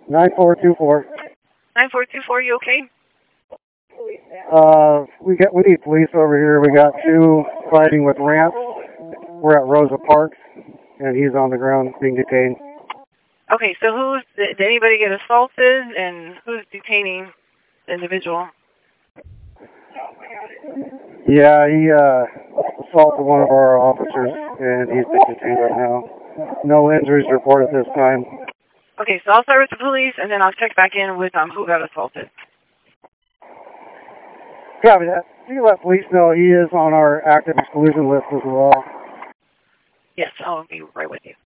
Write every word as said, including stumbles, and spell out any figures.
nine four two four. nine four two four, you okay? Uh, we got we need police over here. We got two fighting with ramps. We're at Rosa Parks, and he's on the ground being detained. Okay, so who's, did anybody get assaulted, and who's detaining the individual? Yeah, he uh, assaulted one of our officers, and he's been detained right now. No injuries reported this time. Okay, so I'll start with the police, and then I'll check back in with um who got assaulted. Copy that. You let police know he is on our active exclusion list as well. Yes, I'll be right with you.